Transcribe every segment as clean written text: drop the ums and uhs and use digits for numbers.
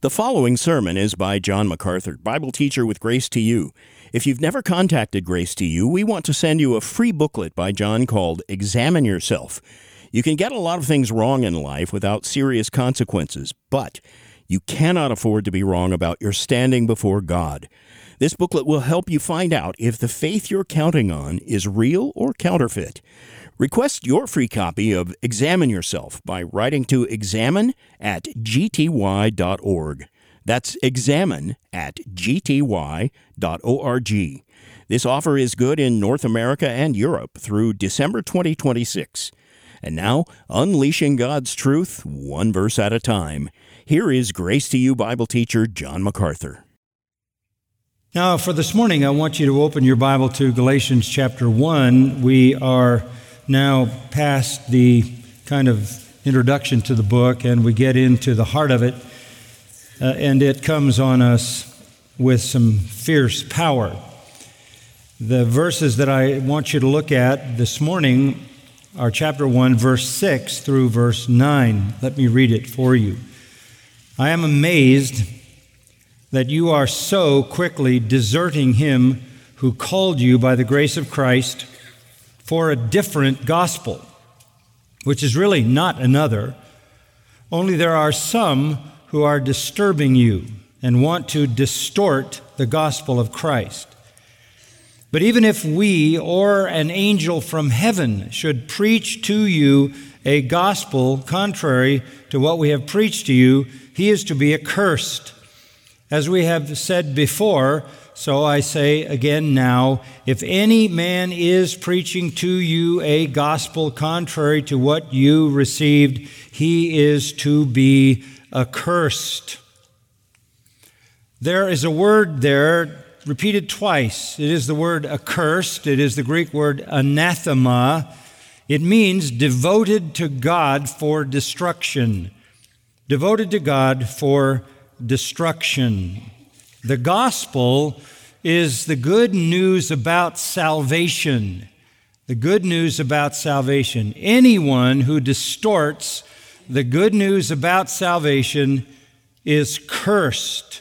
The following sermon is by John MacArthur, Bible teacher with Grace to You. If you've never contacted Grace to You, we want to send you a free booklet by John called Examine Yourself. You can get a lot of things wrong in life without serious consequences, but you cannot afford to be wrong about your standing before God. This booklet will help you find out if the faith you're counting on is real or counterfeit. Request your free copy of Examine Yourself by writing to examine@gty.org. That's examine@gty.org. This offer is good in North America and Europe through December 2026. And now, unleashing God's truth, one verse at a time. Here is Grace to You Bible teacher John MacArthur. Now, for this morning, I want you to open your Bible to Galatians chapter 1. We are now past the kind of introduction to the book, and we get into the heart of it, and it comes on us with some fierce power. The verses that I want you to look at this morning are chapter 1, verse 6 through verse 9. Let me read it for you. I am amazed that you are so quickly deserting him who called you by the grace of Christ for a different gospel, which is really not another, only there are some who are disturbing you and want to distort the gospel of Christ. But even if we or an angel from heaven should preach to you a gospel contrary to what we have preached to you, he is to be accursed. As we have said before, so I say again now, if any man is preaching to you a gospel contrary to what you received, he is to be accursed. There is a word there repeated twice. It is the word accursed. It is the Greek word anathema. It means devoted to God for destruction. Devoted to God for destruction. The gospel is the good news about salvation. The good news about salvation. Anyone who distorts the good news about salvation is cursed.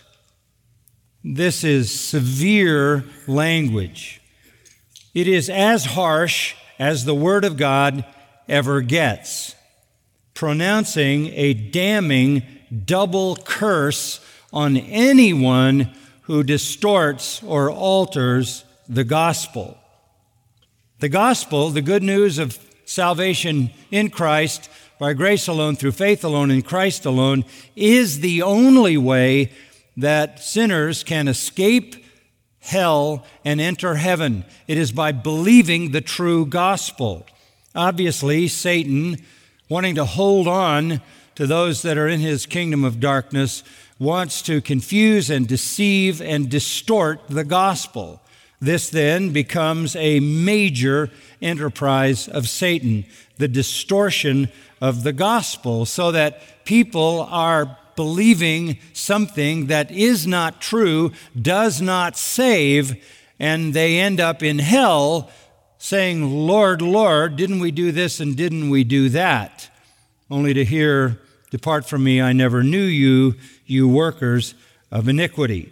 This is severe language. It is as harsh as the Word of God ever gets, pronouncing a damning double curse on anyone who distorts or alters the gospel. The gospel, the good news of salvation in Christ, by grace alone, through faith alone, in Christ alone, is the only way that sinners can escape hell and enter heaven. It is by believing the true gospel. Obviously, Satan, wanting to hold on to those that are in his kingdom of darkness, wants to confuse and deceive and distort the gospel. This then becomes a major enterprise of Satan, the distortion of the gospel, so that people are believing something that is not true, does not save, and they end up in hell saying, Lord, Lord, didn't we do this and didn't we do that? Only to hear, depart from me, I never knew you, you workers of iniquity.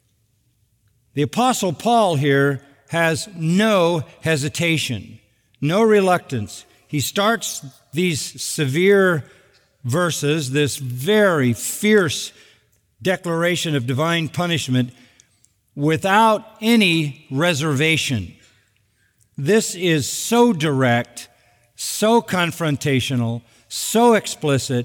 The Apostle Paul here has no hesitation, no reluctance. He starts these severe verses, this very fierce declaration of divine punishment, without any reservation. This is so direct, so confrontational, so explicit,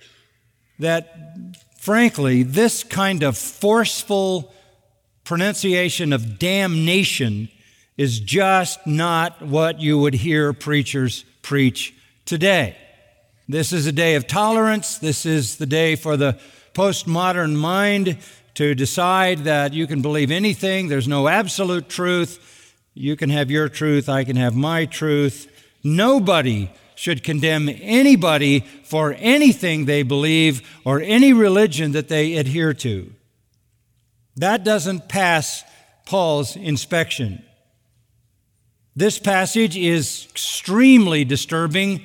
that frankly, this kind of forceful pronunciation of damnation is just not what you would hear preachers preach today. This is a day of tolerance. This is the day for the postmodern mind to decide that you can believe anything. There's no absolute truth. You can have your truth. I can have my truth. Nobody should condemn anybody for anything they believe or any religion that they adhere to. That doesn't pass Paul's inspection. This passage is extremely disturbing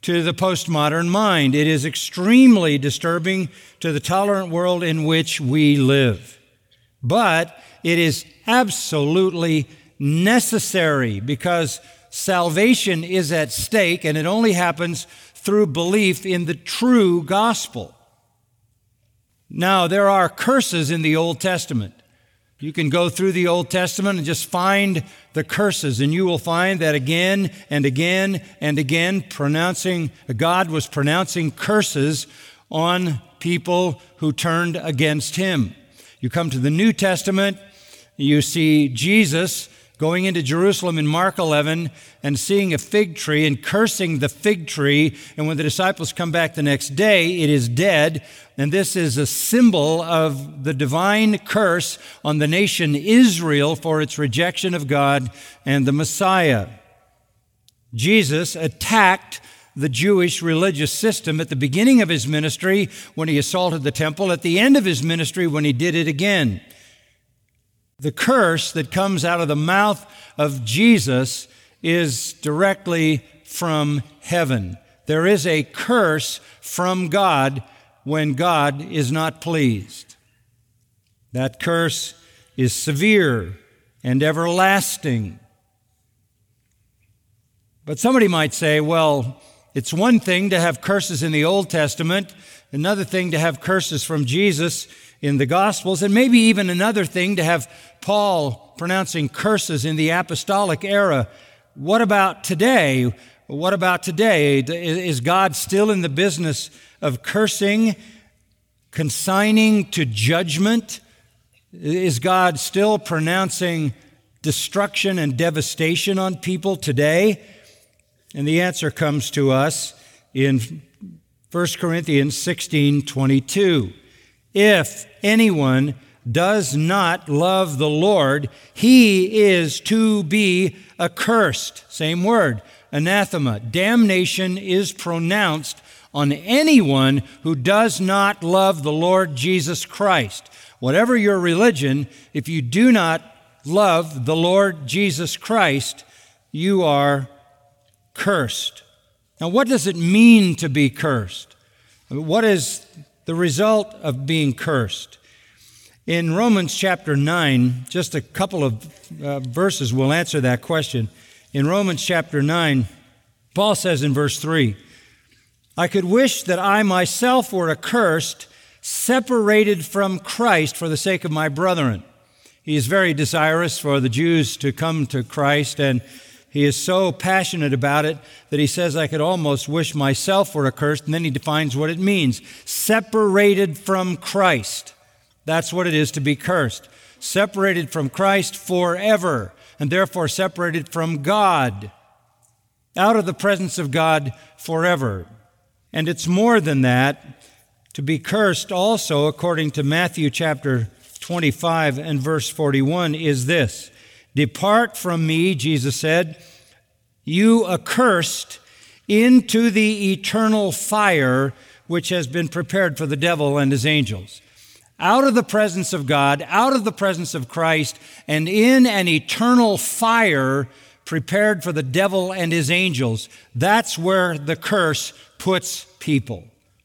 to the postmodern mind. It is extremely disturbing to the tolerant world in which we live. But it is absolutely necessary because salvation is at stake, and it only happens through belief in the true gospel. Now, there are curses in the Old Testament. You can go through the Old Testament and just find the curses, and you will find that again and again and again God was pronouncing curses on people who turned against Him. You come to the New Testament, you see Jesus going into Jerusalem in Mark 11 and seeing a fig tree and cursing the fig tree. And when the disciples come back the next day, it is dead. And this is a symbol of the divine curse on the nation Israel for its rejection of God and the Messiah. Jesus attacked the Jewish religious system at the beginning of His ministry when He assaulted the temple, at the end of His ministry when He did it again. The curse that comes out of the mouth of Jesus is directly from heaven. There is a curse from God when God is not pleased. That curse is severe and everlasting. But somebody might say, well, it's one thing to have curses in the Old Testament, another thing to have curses from Jesus in the Gospels, and maybe even another thing to have Paul pronouncing curses in the apostolic era. What about today? What about today? Is God still in the business of cursing, consigning to judgment? Is God still pronouncing destruction and devastation on people today? And the answer comes to us in 1 Corinthians 16:22. If anyone does not love the Lord, he is to be accursed. Same word, anathema. Damnation is pronounced on anyone who does not love the Lord Jesus Christ. Whatever your religion, if you do not love the Lord Jesus Christ, you are cursed. Now, what does it mean to be cursed? What is the result of being cursed? In Romans chapter 9, just a couple of verses will answer that question. In Romans chapter 9, Paul says in verse 3, I could wish that I myself were accursed, separated from Christ for the sake of my brethren. He is very desirous for the Jews to come to Christ, and he is so passionate about it that he says, I could almost wish myself were accursed, and then he defines what it means. Separated from Christ. That's what it is to be cursed. Separated from Christ forever, and therefore separated from God. Out of the presence of God forever. And it's more than that. To be cursed also, according to Matthew chapter 25 and verse 41, is this. Depart from me, Jesus said, you accursed, into the eternal fire which has been prepared for the devil and his angels. Out of the presence of God, out of the presence of Christ, and in an eternal fire prepared for the devil and his angels. That's where the curse puts people.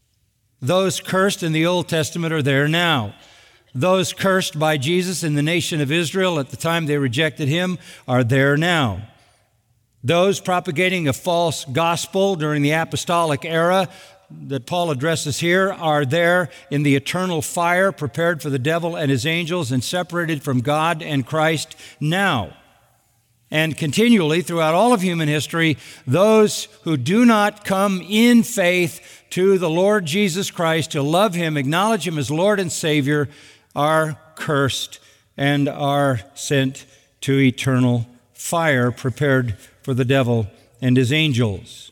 Those cursed in the Old Testament are there now. Those cursed by Jesus in the nation of Israel at the time they rejected Him are there now. Those propagating a false gospel during the apostolic era that Paul addresses here are there in the eternal fire prepared for the devil and his angels and separated from God and Christ now. And continually throughout all of human history, those who do not come in faith to the Lord Jesus Christ, to love Him, acknowledge Him as Lord and Savior, are cursed and are sent to eternal fire prepared for the devil and his angels.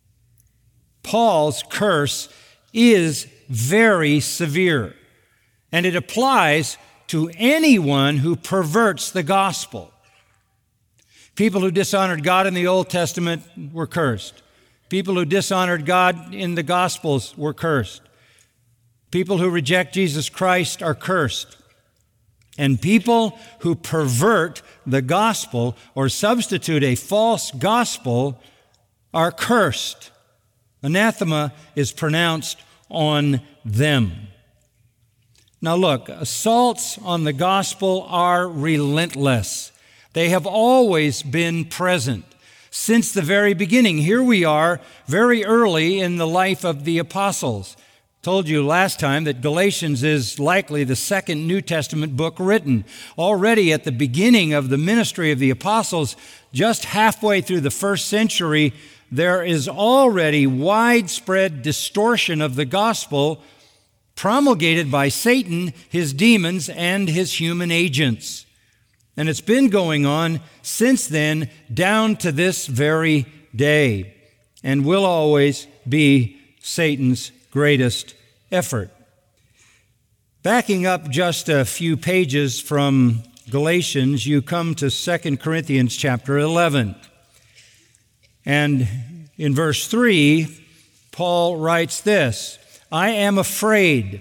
Paul's curse is very severe, and it applies to anyone who perverts the gospel. People who dishonored God in the Old Testament were cursed. People who dishonored God in the Gospels were cursed. People who reject Jesus Christ are cursed. And people who pervert the gospel or substitute a false gospel are cursed. Anathema is pronounced on them. Now look, assaults on the gospel are relentless. They have always been present since the very beginning. Here we are very early in the life of the apostles. Told you last time that Galatians is likely the second New Testament book written. Already at the beginning of the ministry of the apostles, just halfway through the first century, there is already widespread distortion of the gospel promulgated by Satan, his demons, and his human agents. And it's been going on since then down to this very day, and will always be Satan's greatest effort. Backing up just a few pages from Galatians, you come to 2 Corinthians chapter 11. And in verse 3, Paul writes this, I am afraid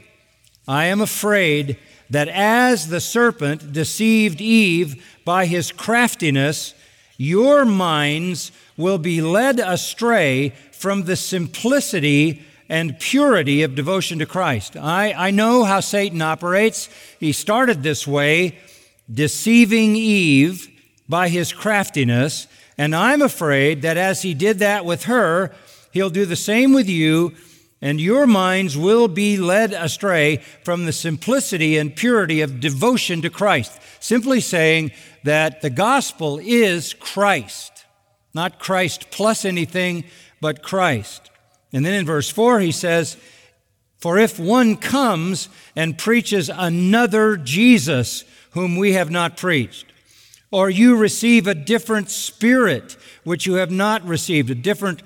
that as the serpent deceived Eve by his craftiness, your minds will be led astray from the simplicity and purity of devotion to Christ. I know how Satan operates. He started this way, deceiving Eve by his craftiness, and I'm afraid that as he did that with her, he'll do the same with you, and your minds will be led astray from the simplicity and purity of devotion to Christ. Simply saying that the gospel is Christ, not Christ plus anything, but Christ. And then in verse 4 he says, for if one comes and preaches another Jesus whom we have not preached, or you receive a different Spirit which you have not received, different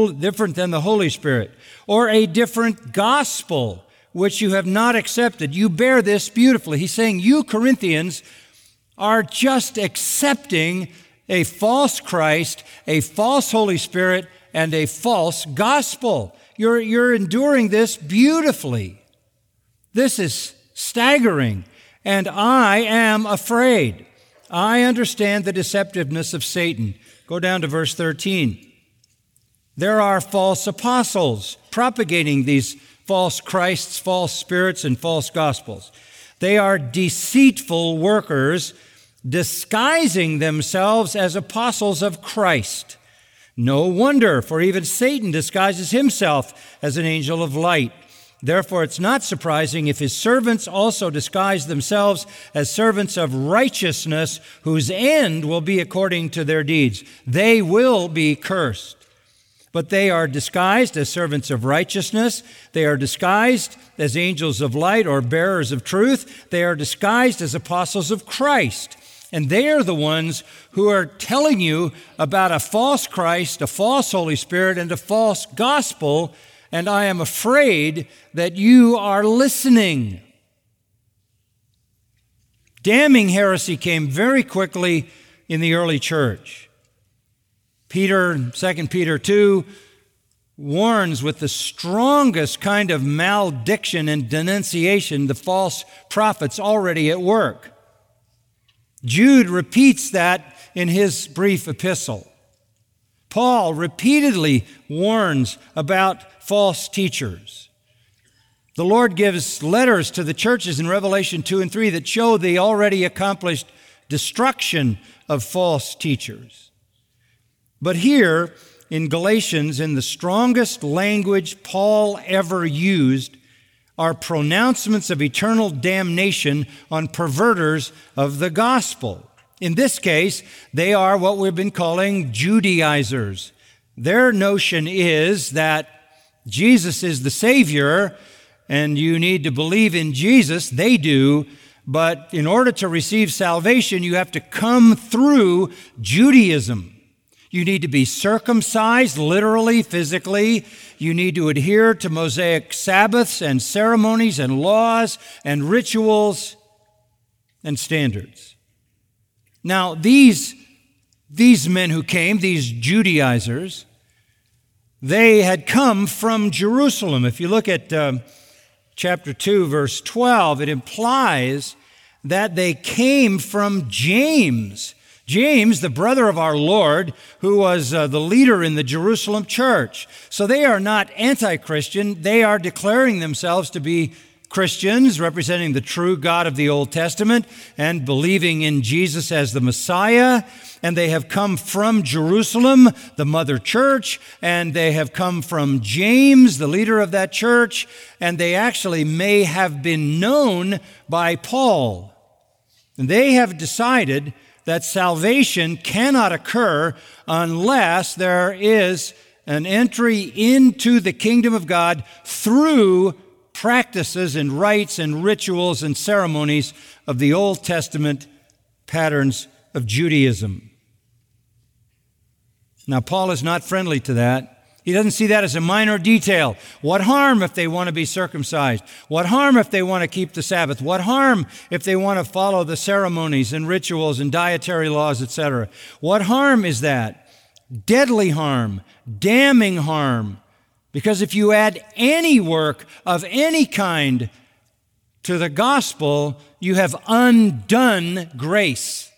than the Holy Spirit, or a different gospel which you have not accepted, you bear this beautifully. He's saying you Corinthians are just accepting a false Christ, a false Holy Spirit, and a false gospel. You're enduring this beautifully. This is staggering, and I am afraid. I understand the deceptiveness of Satan. Go down to verse 13. There are false apostles propagating these false Christs, false spirits, and false gospels. They are deceitful workers disguising themselves as apostles of Christ. No wonder, for even Satan disguises himself as an angel of light. Therefore, it's not surprising if his servants also disguise themselves as servants of righteousness, whose end will be according to their deeds. They will be cursed. But they are disguised as servants of righteousness. They are disguised as angels of light or bearers of truth. They are disguised as apostles of Christ. And they are the ones who are telling you about a false Christ, a false Holy Spirit, and a false gospel. And I am afraid that you are listening. Damning heresy came very quickly in the early church. 2 Peter 2 warns with the strongest kind of malediction and denunciation the false prophets already at work. Jude repeats that in his brief epistle. Paul repeatedly warns about false teachers. The Lord gives letters to the churches in Revelation 2 and 3 that show the already accomplished destruction of false teachers. But here in Galatians, in the strongest language Paul ever used, are pronouncements of eternal damnation on perverters of the gospel. In this case, they are what we've been calling Judaizers. Their notion is that Jesus is the Savior, and you need to believe in Jesus. They do, but in order to receive salvation, you have to come through Judaism. You need to be circumcised, literally, physically. You need to adhere to Mosaic Sabbaths and ceremonies and laws and rituals and standards. Now, these men who came, these Judaizers, they had come from Jerusalem. If you look at chapter 2, verse 12, it implies that they came from James. James, the brother of our Lord, who was the leader in the Jerusalem church. So they are not anti-Christian. They are declaring themselves to be Christians, representing the true God of the Old Testament and believing in Jesus as the Messiah. And they have come from Jerusalem, the mother church, and they have come from James, the leader of that church, and they actually may have been known by Paul. And they have decided that salvation cannot occur unless there is an entry into the kingdom of God through practices and rites and rituals and ceremonies of the Old Testament patterns of Judaism. Now, Paul is not friendly to that. He doesn't see that as a minor detail. What harm if they want to be circumcised? What harm if they want to keep the Sabbath? What harm if they want to follow the ceremonies and rituals and dietary laws, etc.? What harm is that? Deadly harm, damning harm. Because if you add any work of any kind to the gospel, you have undone grace.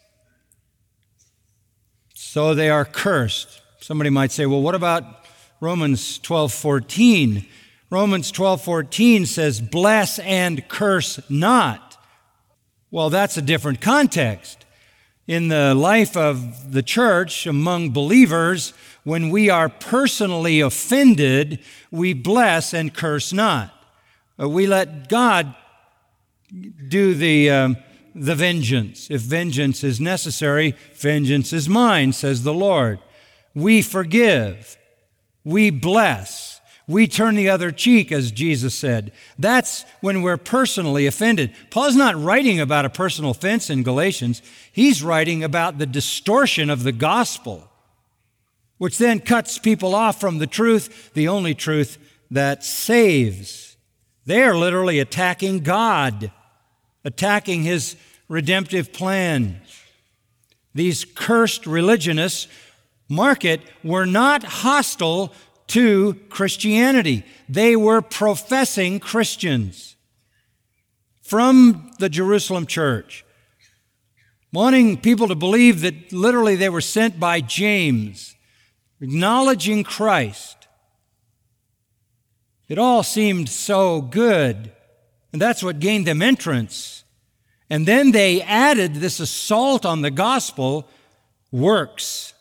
So they are cursed. Somebody might say, well, what about Romans 12:14? Romans 12:14 says, bless and curse not. Well, that's a different context. In the life of the church, among believers, when we are personally offended, we bless and curse not. We let God do the vengeance. If vengeance is necessary, vengeance is mine, says the Lord. We forgive. We bless. We turn the other cheek, as Jesus said. That's when we're personally offended. Paul's not writing about a personal offense in Galatians. He's writing about the distortion of the gospel, which then cuts people off from the truth, the only truth that saves. They are literally attacking God, attacking His redemptive plan. These cursed religionists, mark it, were not hostile to Christianity. They were professing Christians from the Jerusalem church, wanting people to believe that literally they were sent by James, acknowledging Christ. It all seemed so good, and that's what gained them entrance. And then they added this assault on the gospel, works.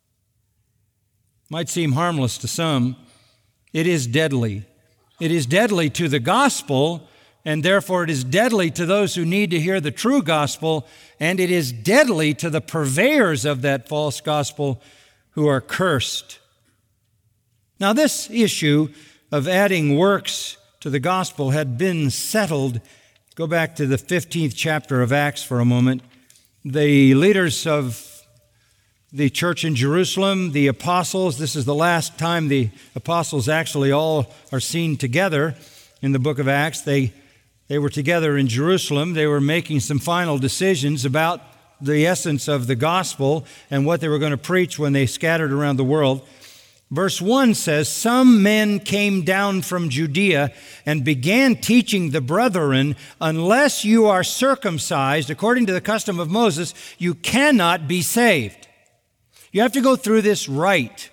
Might seem harmless to some. It is deadly. It is deadly to the gospel, and therefore it is deadly to those who need to hear the true gospel, and it is deadly to the purveyors of that false gospel who are cursed. Now, this issue of adding works to the gospel had been settled. Go back to the 15th chapter of Acts for a moment. The leaders of the church in Jerusalem, the apostles, this is the last time the apostles actually all are seen together in the book of Acts. They were together in Jerusalem. They were making some final decisions about the essence of the gospel and what they were going to preach when they scattered around the world. Verse 1 says, some men came down from Judea and began teaching the brethren, unless you are circumcised according to the custom of Moses, you cannot be saved. You have to go through this rite.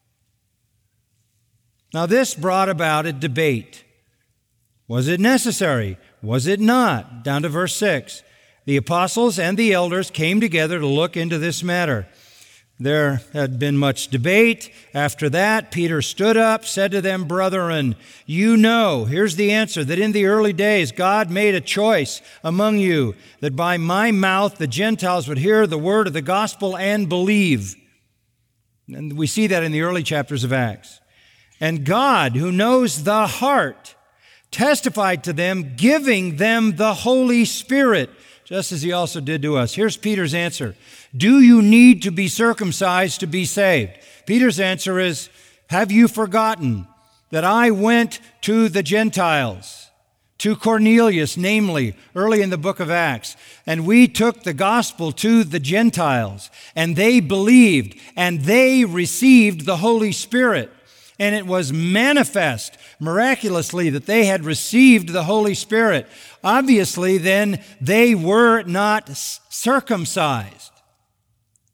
Now, this brought about a debate. Was it necessary? Was it not? Down to verse 6. The apostles and the elders came together to look into this matter. There had been much debate. After that, Peter stood up, said to them, brethren, you know, here's the answer, that in the early days God made a choice among you, that by my mouth the Gentiles would hear the word of the gospel and believe. And we see that in the early chapters of Acts. And God, who knows the heart, testified to them, giving them the Holy Spirit, just as He also did to us. Here's Peter's answer. Do you need to be circumcised to be saved? Peter's answer is, have you forgotten that I went to the Gentiles, to Cornelius, namely, early in the book of Acts, and we took the gospel to the Gentiles, and they believed, and they received the Holy Spirit. And it was manifest miraculously that they had received the Holy Spirit. Obviously, then, they were not circumcised.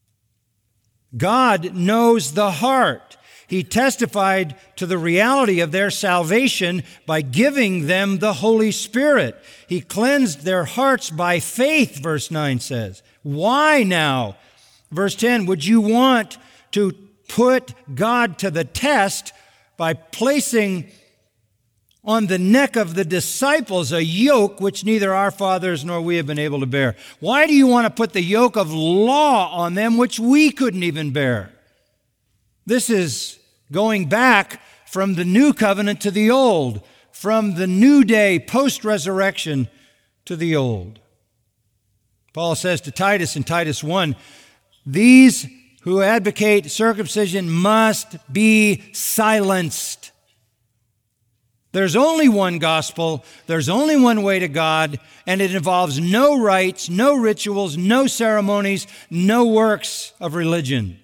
God knows the heart. He testified to the reality of their salvation by giving them the Holy Spirit. He cleansed their hearts by faith, verse 9 says. Why now? Verse 10, would you want to put God to the test by placing on the neck of the disciples a yoke which neither our fathers nor we have been able to bear? Why do you want to put the yoke of law on them which we couldn't even bear? This is going back from the new covenant to the old, from the new day post-resurrection to the old. Paul says to Titus in Titus 1, these who advocate circumcision must be silenced. There's only one gospel, there's only one way to God, and it involves no rites, no rituals, no ceremonies, no works of religion.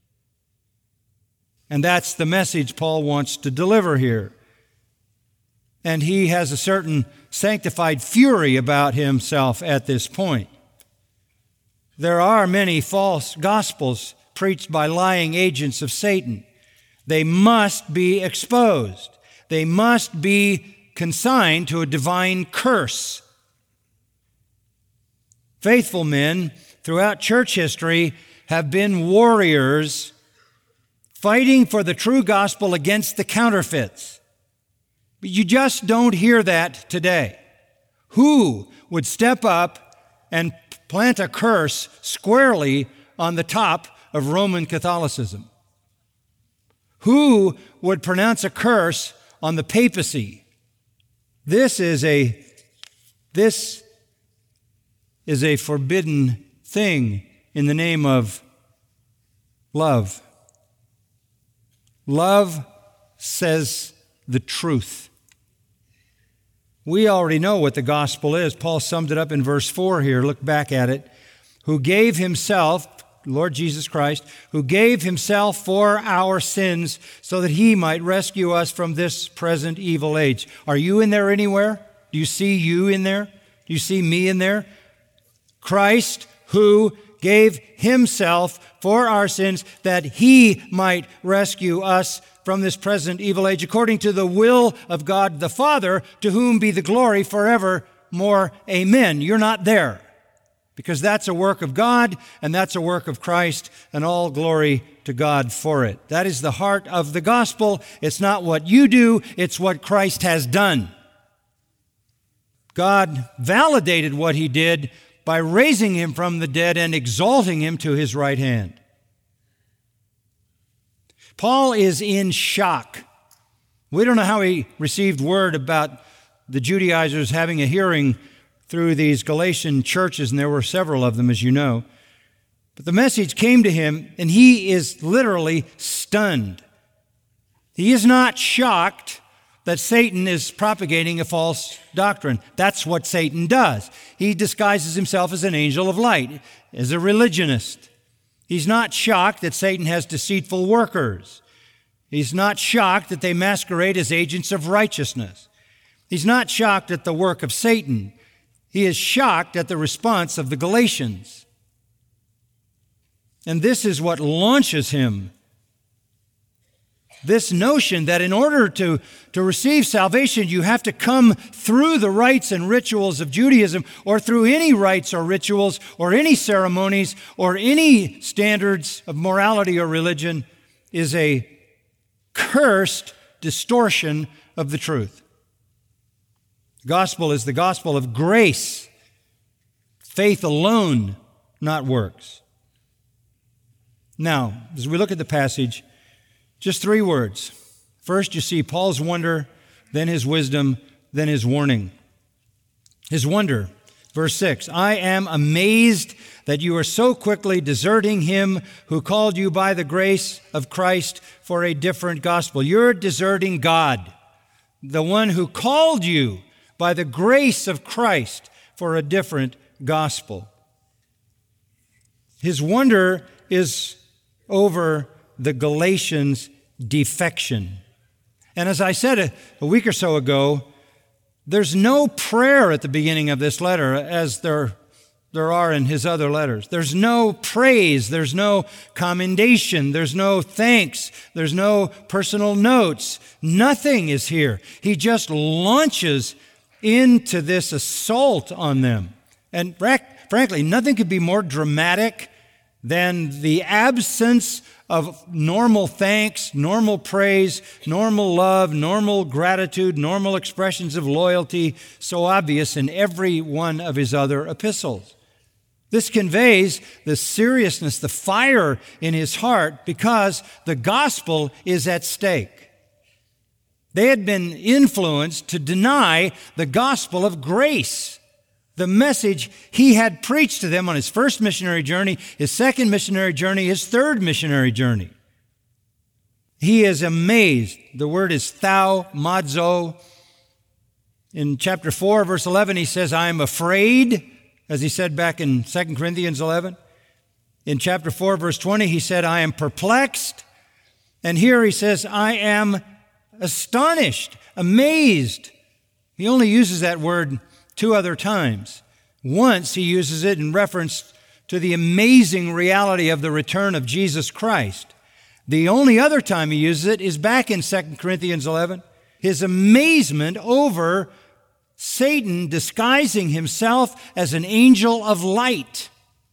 And that's the message Paul wants to deliver here. And he has a certain sanctified fury about himself at this point. There are many false gospels preached by lying agents of Satan. They must be exposed. They must be consigned to a divine curse. Faithful men throughout church history have been warriors fighting for the true gospel against the counterfeits. But you just don't hear that today. Who would step up and plant a curse squarely on the top of Roman Catholicism? Who would pronounce a curse on the papacy? This is a forbidden thing in the name of love. Love says the truth. We already know what the gospel is. Paul summed it up in verse 4 here. Look back at it. Who gave himself, Lord Jesus Christ, who gave himself for our sins so that he might rescue us from this present evil age. Are you in there anywhere? Do you see you in there? Do you see me in there? Christ who gave himself for our sins that he might rescue us from this present evil age, according to the will of God the Father, to whom be the glory forevermore. Amen. You're not there, because that's a work of God, and that's a work of Christ, and all glory to God for it. That is the heart of the gospel. It's not what you do, it's what Christ has done. God validated what he did by raising him from the dead and exalting him to his right hand. Paul is in shock. We don't know how he received word about the Judaizers having a hearing through these Galatian churches, and there were several of them, as you know. But the message came to him, and he is literally stunned. He is not shocked that Satan is propagating a false doctrine. That's what Satan does. He disguises himself as an angel of light, as a religionist. He's not shocked that Satan has deceitful workers. He's not shocked that they masquerade as agents of righteousness. He's not shocked at the work of Satan. He is shocked at the response of the Galatians. And this is what launches him. This notion that in order to receive salvation, you have to come through the rites and rituals of Judaism, or through any rites or rituals, or any ceremonies, or any standards of morality or religion, is a cursed distortion of the truth. The gospel is the gospel of grace, faith alone, not works. Now, as we look at the passage, just 3 words. First, you see Paul's wonder, then his wisdom, then his warning. His wonder, verse 6, I am amazed that you are so quickly deserting him who called you by the grace of Christ for a different gospel. You're deserting God, the one who called you by the grace of Christ for a different gospel. His wonder is over the Galatians' defection. And as I said a week or so ago, there's no prayer at the beginning of this letter, as there there are in his other letters. There's no praise, there's no commendation, there's no thanks, there's no personal notes. Nothing is here. He just launches into this assault on them. And frankly, nothing could be more dramatic than the absence of normal thanks, normal praise, normal love, normal gratitude, normal expressions of loyalty, so obvious in every one of his other epistles. This conveys the seriousness, the fire in his heart, because the gospel is at stake. They had been influenced to deny the gospel of grace, the message he had preached to them on his first missionary journey, his second missionary journey, his third missionary journey. He is amazed. The word is thaumazo. In chapter 4, verse 11, he says, I am afraid, as he said back in 2 Corinthians 11. In chapter 4, verse 20, he said, I am perplexed. And here he says, I am astonished, amazed. He only uses that word 2 other times. Once he uses it in reference to the amazing reality of the return of Jesus Christ. The only other time he uses it is back in 2 Corinthians 11. His amazement over Satan disguising himself as an angel of light.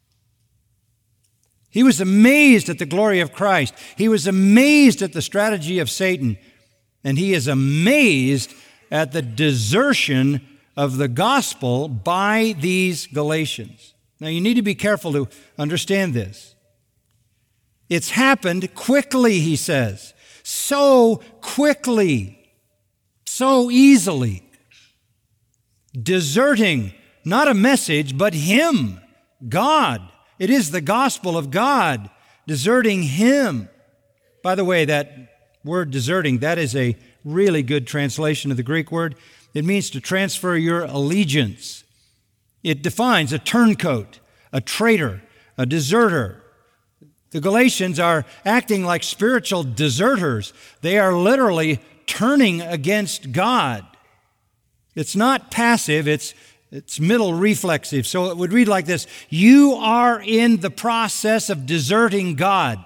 He was amazed at the glory of Christ. He was amazed at the strategy of Satan. And he is amazed at the desertion of the gospel by these Galatians. Now, you need to be careful to understand this. It's happened quickly, he says. So quickly. So easily. Deserting not a message, but him, God. It is the gospel of God. Deserting him. By the way, that word deserting, that is a really good translation of the Greek word. It means to transfer your allegiance. It defines a turncoat, a traitor, a deserter. The Galatians are acting like spiritual deserters. They are literally turning against God. It's not passive, it's middle reflexive. So it would read like this: you are in the process of deserting God.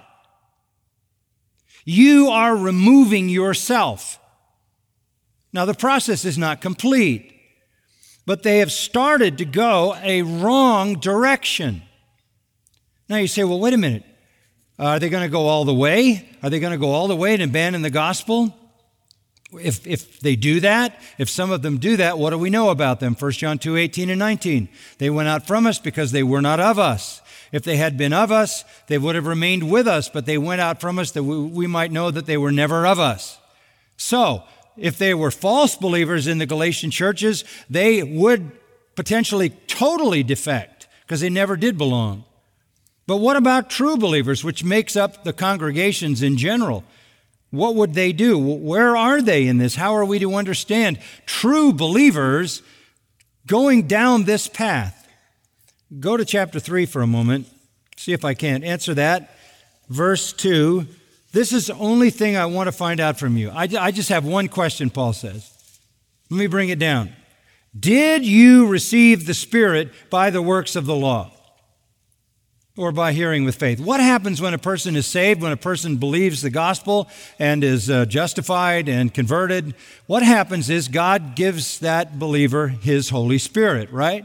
You are removing yourself. Now, the process is not complete, but they have started to go a wrong direction. Now you say, well, wait a minute. Are they going to go all the way? Are they going to go all the way and abandon the gospel? If they do that, if some of them do that, what do we know about them? 1 John 2, 18 and 19. They went out from us because they were not of us. If they had been of us, they would have remained with us, but they went out from us that we might know that they were never of us. So, if they were false believers in the Galatian churches, they would potentially totally defect because they never did belong. But what about true believers, which makes up the congregations in general? What would they do? Where are they in this? How are we to understand true believers going down this path? Go to chapter 3 for a moment. See if I can answer that. Verse 2. This is the only thing I want to find out from you. I just have one question, Paul says. Let me bring it down. Did you receive the Spirit by the works of the law or by hearing with faith? What happens when a person is saved, when a person believes the gospel and is justified and converted? What happens is God gives that believer His Holy Spirit, right?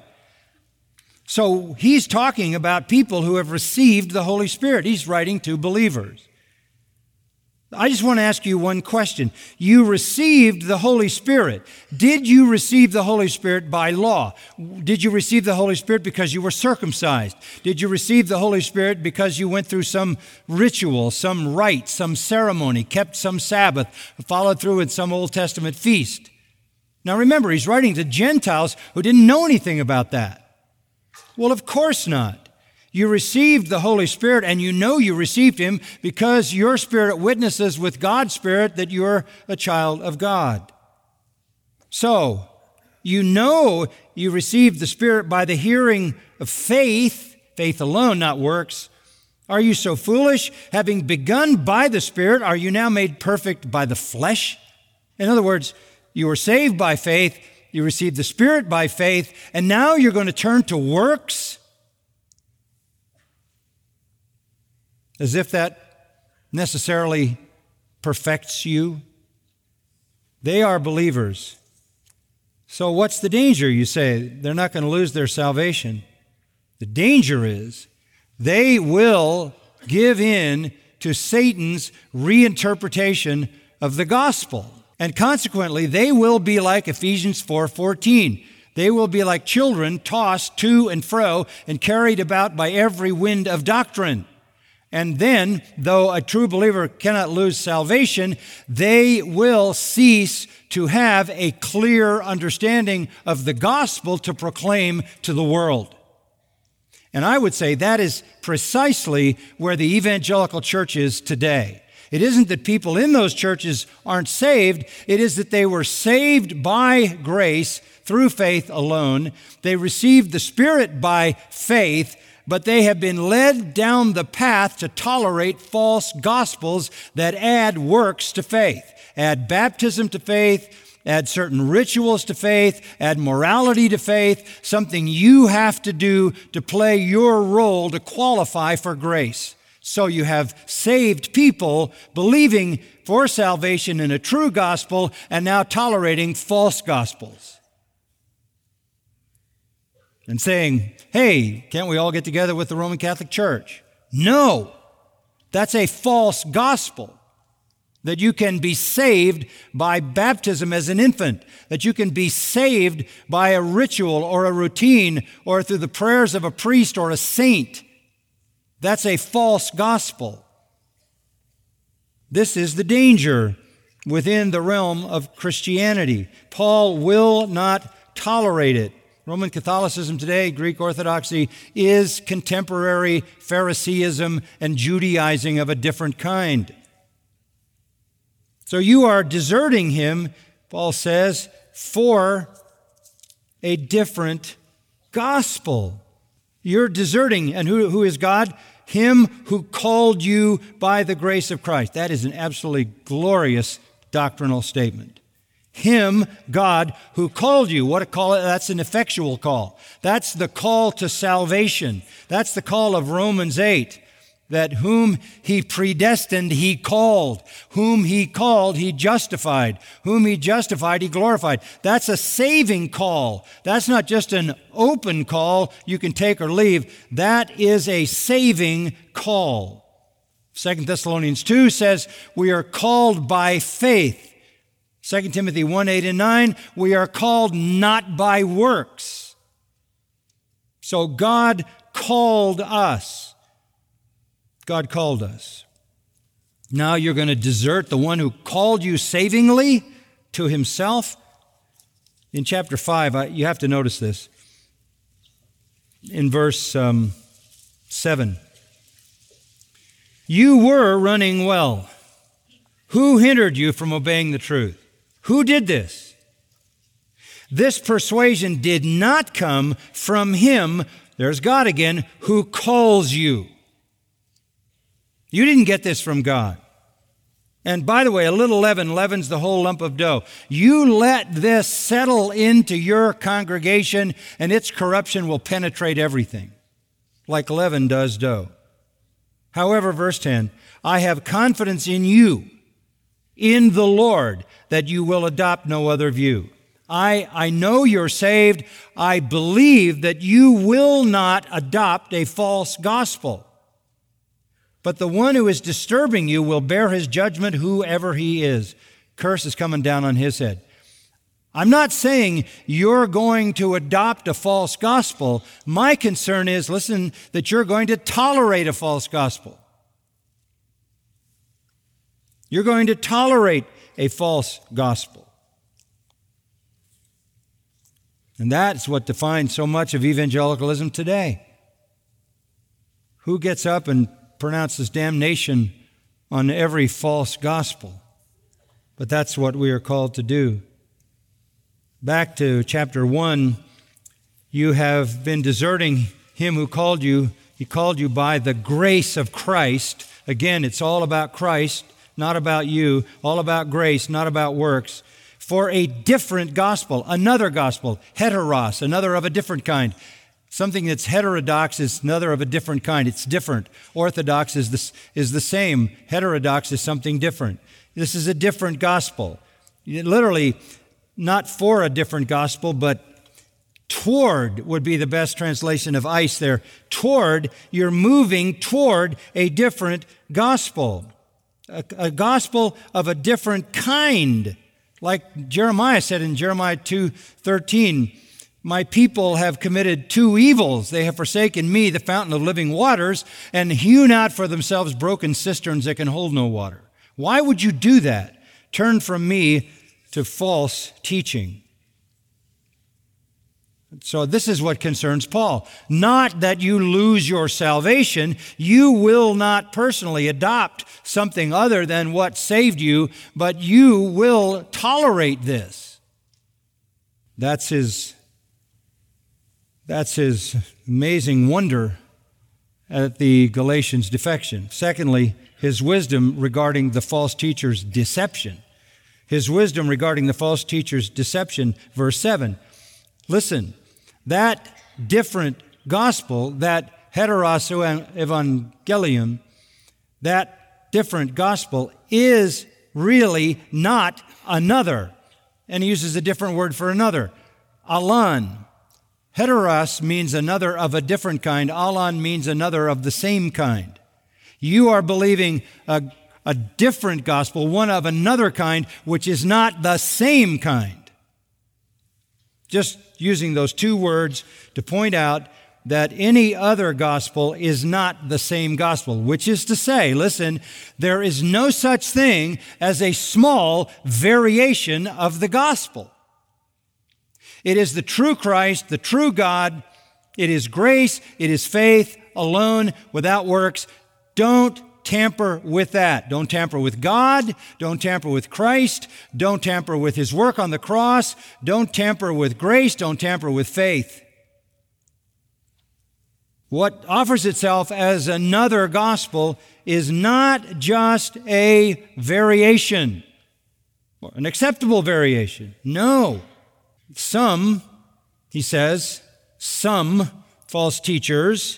So he's talking about people who have received the Holy Spirit. He's writing to believers. I just want to ask you one question. You received the Holy Spirit. Did you receive the Holy Spirit by law? Did you receive the Holy Spirit because you were circumcised? Did you receive the Holy Spirit because you went through some ritual, some rite, some ceremony, kept some Sabbath, followed through with some Old Testament feast? Now remember, he's writing to Gentiles who didn't know anything about that. Well, of course not. You received the Holy Spirit, and you know you received Him because your spirit witnesses with God's Spirit that you're a child of God. So, you know you received the Spirit by the hearing of faith alone, not works. Are you so foolish? Having begun by the Spirit, are you now made perfect by the flesh? In other words, you were saved by faith, you received the Spirit by faith, and now you're going to turn to works? as if that necessarily perfects you. They are believers. So what's the danger? You say they're not going to lose their salvation. The danger is they will give in to Satan's reinterpretation of the gospel. And consequently, they will be like Ephesians 4:14. They will be like children tossed to and fro and carried about by every wind of doctrine. And then, though a true believer cannot lose salvation, they will cease to have a clear understanding of the gospel to proclaim to the world. And I would say that is precisely where the evangelical church is today. It isn't that people in those churches aren't saved. It is that they were saved by grace through faith alone. They received the Spirit by faith, but they have been led down the path to tolerate false gospels that add works to faith, add baptism to faith, add certain rituals to faith, add morality to faith, something you have to do to play your role to qualify for grace. So you have saved people believing for salvation in a true gospel and now tolerating false gospels. And saying, hey, can't we all get together with the Roman Catholic Church? No, that's a false gospel. That you can be saved by baptism as an infant, that you can be saved by a ritual or a routine or through the prayers of a priest or a saint. That's a false gospel. This is the danger within the realm of Christianity. Paul will not tolerate it. Roman Catholicism today, Greek Orthodoxy, is contemporary Phariseeism and Judaizing of a different kind. So you are deserting him, Paul says, for a different gospel. You're deserting, and who is God? Him who called you by the grace of Christ. That is an absolutely glorious doctrinal statement. Him, God, who called you. What a call! That's an effectual call. That's the call to salvation. That's the call of Romans 8. That whom he predestined, he called. Whom he called, he justified. Whom he justified, he glorified. That's a saving call. That's not just an open call you can take or leave. That is a saving call. 2 Thessalonians 2 says we are called by faith. 2 Timothy 1:8 and 9, we are called not by works. So God called us. God called us. Now you're going to desert the one who called you savingly to himself? In chapter 5, you have to notice this. In verse 7. You were running well. Who hindered you from obeying the truth? Who did this? This persuasion did not come from him, there's God again, who calls you. You didn't get this from God. And by the way, a little leaven leavens the whole lump of dough. You let this settle into your congregation, and its corruption will penetrate everything, like leaven does dough. However, verse 10, I have confidence in you, in the Lord, that you will adopt no other view. I know you're saved. I believe that you will not adopt a false gospel. But the one who is disturbing you will bear his judgment, whoever he is. Curse is coming down on his head. I'm not saying you're going to adopt a false gospel. My concern is, listen, that you're going to tolerate a false gospel. You're going to tolerate a false gospel. And that's what defines so much of evangelicalism today. Who gets up and pronounces damnation on every false gospel? But that's what we are called to do. Back to chapter 1, you have been deserting him who called you. He called you by the grace of Christ. Again, it's all about Christ, not about you. All about grace, not about works. For a different gospel, another gospel, heteros, another of a different kind. Something that's heterodox is another of a different kind. It's different. Orthodox is the same. Heterodox is something different. This is a different gospel. Literally, not for a different gospel, but toward would be the best translation of ice there. Toward, you're moving toward a different gospel. A gospel of a different kind. Like Jeremiah said in Jeremiah 2:13, my people have committed two evils. They have forsaken me, the fountain of living waters, and hewn out for themselves broken cisterns that can hold no water. Why would you do that? Turn from me to false teaching. So this is what concerns Paul. Not that you lose your salvation. You will not personally adopt something other than what saved you, but you will tolerate this. That's his amazing wonder at the Galatians' defection. Secondly, his wisdom regarding the false teacher's deception. His wisdom regarding the false teacher's deception, verse 7. Listen, that different gospel, that heteros evangelium, that different gospel is really not another. And he uses a different word for another, alon. Heteros means another of a different kind. Alon means another of the same kind. You are believing a different gospel, one of another kind, which is not the same kind. Just using those two words to point out that any other gospel is not the same gospel, which is to say, listen, there is no such thing as a small variation of the gospel. It is the true Christ, the true God. It is grace. It is faith alone without works. Don't tamper with that. Don't tamper with God. Don't tamper with Christ. Don't tamper with His work on the cross. Don't tamper with grace. Don't tamper with faith. What offers itself as another gospel is not just a variation, an acceptable variation. No. Some, he says, some false teachers,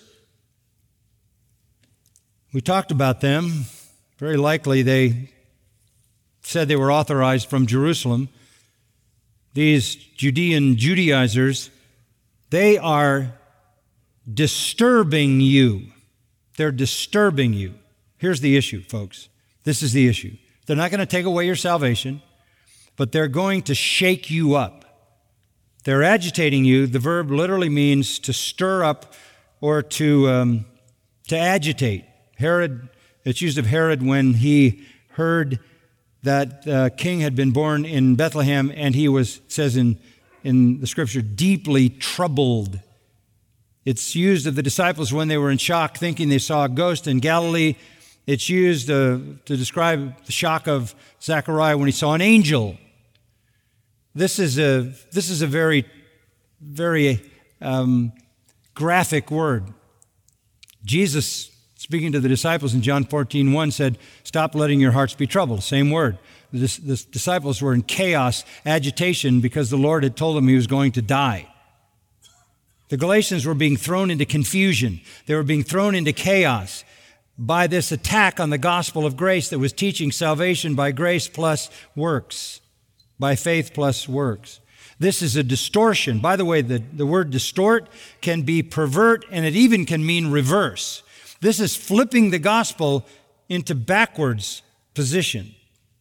we talked about them. Very likely they said they were authorized from Jerusalem. These Judean Judaizers, they are disturbing you. They're disturbing you. Here's the issue, folks. This is the issue. They're not going to take away your salvation, but they're going to shake you up. They're agitating you. The verb literally means to stir up or to agitate. Herod, it's used of Herod when he heard that king had been born in Bethlehem, and he was, it says in the scripture, deeply troubled. It's used of the disciples when they were in shock, thinking they saw a ghost in Galilee. It's used to describe the shock of Zechariah when he saw an angel. This is a very, very graphic word. Jesus, speaking to the disciples in John 14:1, said, "Stop letting your hearts be troubled." Same word. The disciples were in chaos, agitation, because the Lord had told them He was going to die. The Galatians were being thrown into confusion. They were being thrown into chaos by this attack on the gospel of grace that was teaching salvation by grace plus works, by faith plus works. This is a distortion. By the way, the word distort can be pervert, and it even can mean reverse. This is flipping the gospel into backwards position.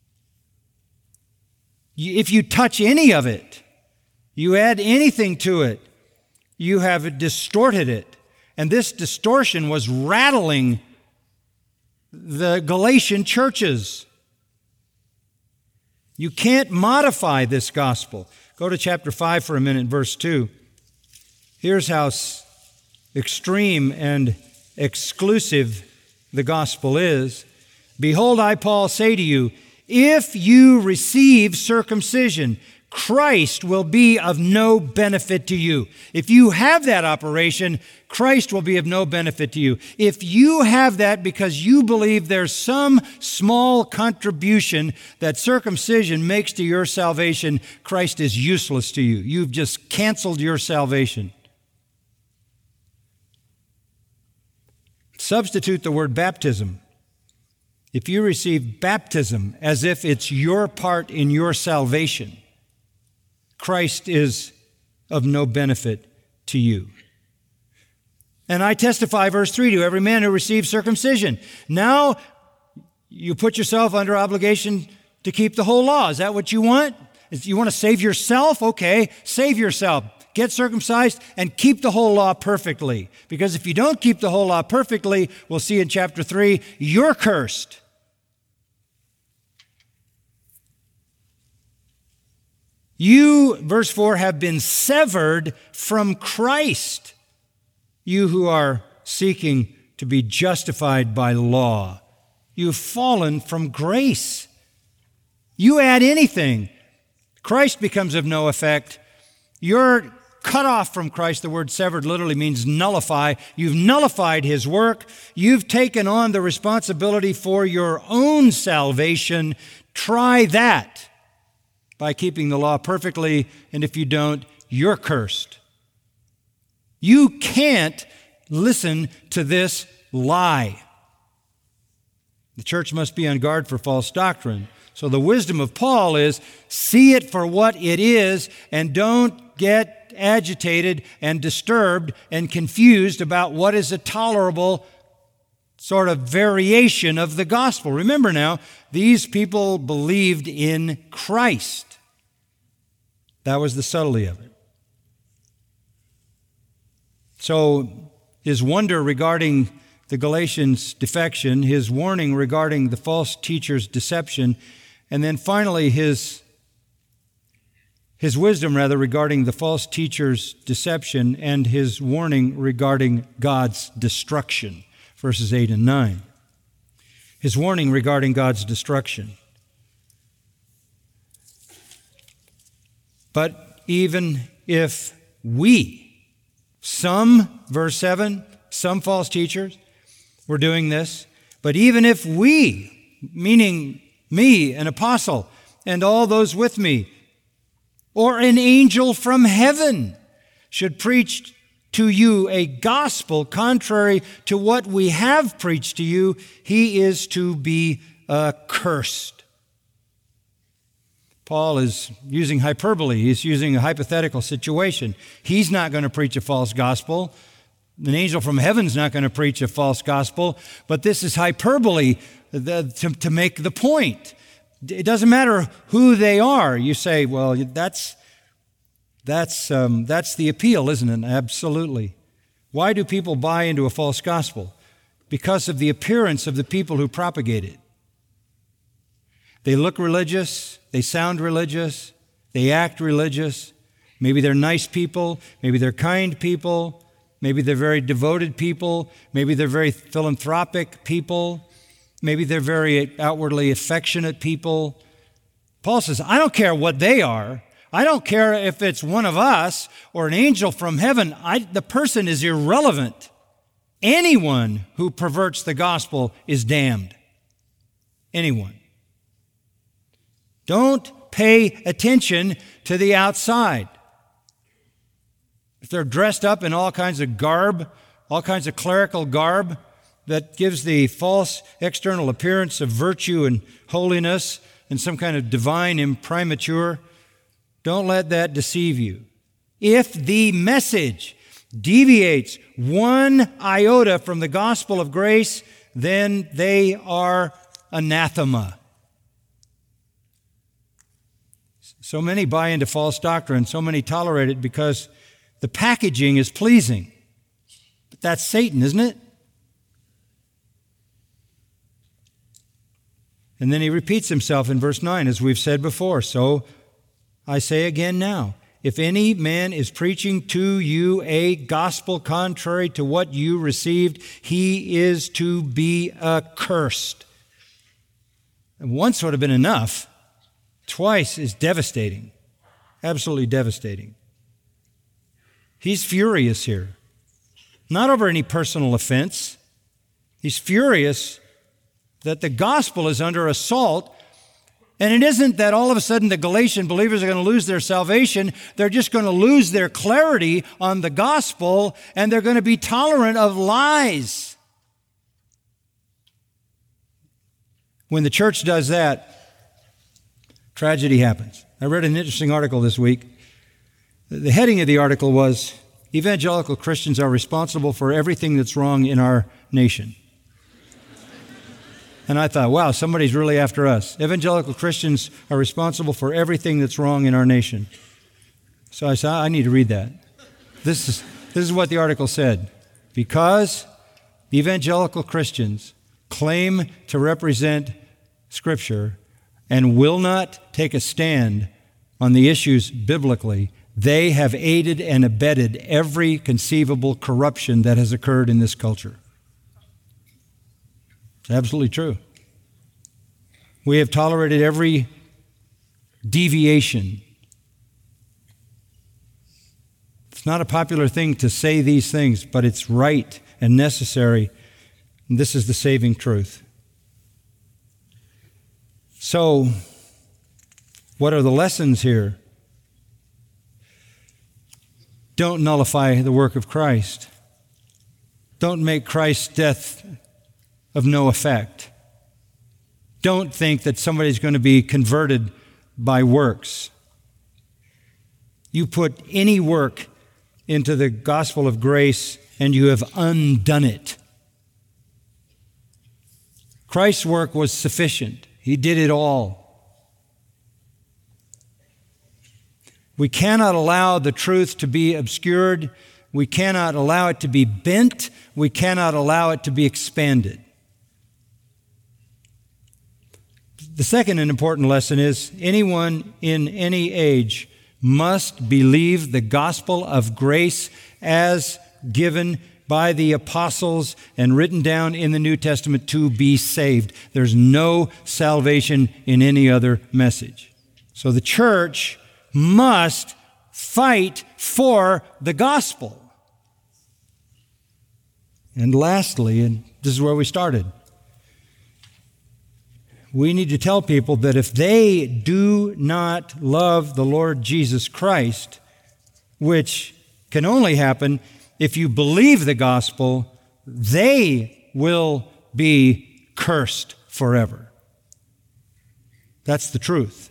If you touch any of it, you add anything to it, you have distorted it. And this distortion was rattling the Galatian churches. You can't modify this gospel. Go to chapter 5 for a minute, verse 2. Here's how extreme and exclusive the gospel is. "Behold, I, Paul, say to you, if you receive circumcision, Christ will be of no benefit to you." If you have that operation, Christ will be of no benefit to you. If you have that because you believe there's some small contribution that circumcision makes to your salvation, Christ is useless to you. You've just canceled your salvation. Substitute the word baptism. If you receive baptism as if it's your part in your salvation, Christ is of no benefit to you. And I testify, verse 3, to every man who receives circumcision. Now you put yourself under obligation to keep the whole law. Is that what you want? You want to save yourself? Okay, save yourself. Get circumcised and keep the whole law perfectly. Because if you don't keep the whole law perfectly, we'll see in chapter 3, you're cursed. You, verse 4, have been severed from Christ, you who are seeking to be justified by law. You've fallen from grace. You add anything, Christ becomes of no effect. You're cut off from Christ. The word severed literally means nullify. You've nullified His work. You've taken on the responsibility for your own salvation. Try that by keeping the law perfectly, and if you don't, you're cursed. You can't listen to this lie. The church must be on guard for false doctrine. So the wisdom of Paul is, see it for what it is and don't get agitated and disturbed and confused about what is a tolerable sort of variation of the gospel. Remember now, these people believed in Christ. That was the subtlety of it. So his wonder regarding the Galatians' defection, his warning regarding the false teacher's deception, and then finally his wisdom regarding the false teacher's deception and his warning regarding God's destruction, verses 8 and 9. His warning regarding God's destruction. But even if verse 7, some false teachers were doing this, but even if we, meaning me, an apostle, and all those with me, or an angel from heaven, should preach to you a gospel contrary to what we have preached to you, he is to be accursed. Paul is using hyperbole. He's using a hypothetical situation. He's not going to preach a false gospel. An angel from heaven's not going to preach a false gospel, but this is hyperbole to make the point. It doesn't matter who they are. You say, well, that's the appeal, isn't it? Absolutely. Why do people buy into a false gospel? Because of the appearance of the people who propagate it. They look religious, they sound religious, they act religious. Maybe they're nice people, maybe they're kind people, maybe they're very devoted people, maybe they're very philanthropic people, maybe they're very outwardly affectionate people. Paul says, I don't care what they are. I don't care if it's one of us or an angel from heaven. The person is irrelevant. Anyone who perverts the gospel is damned. Anyone. Don't pay attention to the outside. If they're dressed up in all kinds of garb, all kinds of clerical garb that gives the false external appearance of virtue and holiness and some kind of divine imprimatur, don't let that deceive you. If the message deviates one iota from the gospel of grace, then they are anathema. So many buy into false doctrine, so many tolerate it because the packaging is pleasing. But that's Satan, isn't it? And then he repeats himself in verse 9, as we've said before. So I say again now, if any man is preaching to you a gospel contrary to what you received, he is to be accursed. And once would have been enough. Twice is devastating, absolutely devastating. He's furious here, not over any personal offense. He's furious that the gospel is under assault, and it isn't that all of a sudden the Galatian believers are going to lose their salvation. They're just going to lose their clarity on the gospel, and they're going to be tolerant of lies. When the church does that, tragedy happens. I read an interesting article this week. The heading of the article was, "Evangelical Christians are responsible for everything that's wrong in our nation." And I thought, wow, somebody's really after us. Evangelical Christians are responsible for everything that's wrong in our nation. So I said, I need to read that. This is what the article said. Because evangelical Christians claim to represent Scripture and will not take a stand on the issues biblically, they have aided and abetted every conceivable corruption that has occurred in this culture. It's absolutely true. We have tolerated every deviation. It's not a popular thing to say these things, but it's right and necessary. And this is the saving truth. So, what are the lessons here? Don't nullify the work of Christ. Don't make Christ's death of no effect. Don't think that somebody's going to be converted by works. You put any work into the gospel of grace and you have undone it. Christ's work was sufficient. He did it all. We cannot allow the truth to be obscured. We cannot allow it to be bent. We cannot allow it to be expanded. The second and important lesson is anyone in any age must believe the gospel of grace as given by the apostles and written down in the New Testament to be saved. There's no salvation in any other message. So the church must fight for the gospel. And lastly, and this is where we started, we need to tell people that if they do not love the Lord Jesus Christ, which can only happen if you believe the gospel, they will be cursed forever. That's the truth.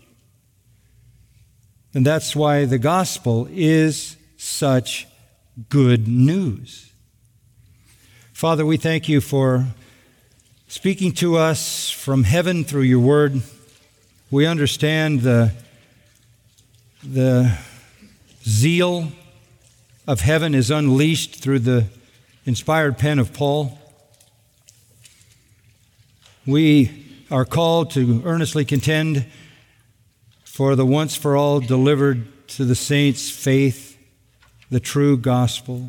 And that's why the gospel is such good news. Father, we thank you for speaking to us from heaven through your word. We understand the zeal of heaven is unleashed through the inspired pen of Paul. We are called to earnestly contend for the once for all delivered to the saints' faith, the true gospel.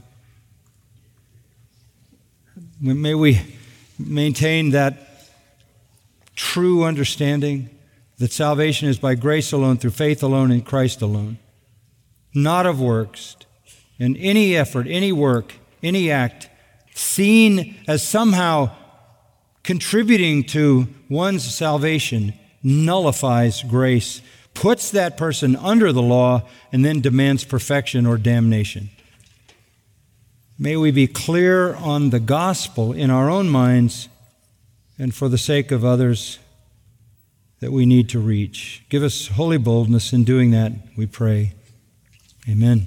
May we maintain that true understanding that salvation is by grace alone, through faith alone, in Christ alone, not of works. And any effort, any work, any act seen as somehow contributing to one's salvation nullifies grace, puts that person under the law, and then demands perfection or damnation. May we be clear on the gospel in our own minds and for the sake of others that we need to reach. Give us holy boldness in doing that, we pray. Amen.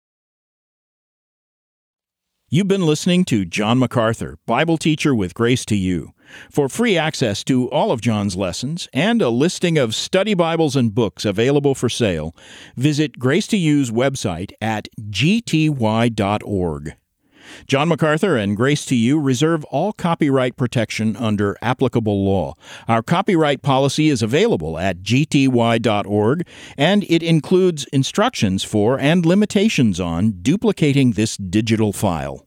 You've been listening to John MacArthur, Bible teacher with Grace to You. For free access to all of John's lessons and a listing of study Bibles and books available for sale, visit Grace to You's website at gty.org. John MacArthur and Grace to You reserve all copyright protection under applicable law. Our copyright policy is available at gty.org, and it includes instructions for and limitations on duplicating this digital file.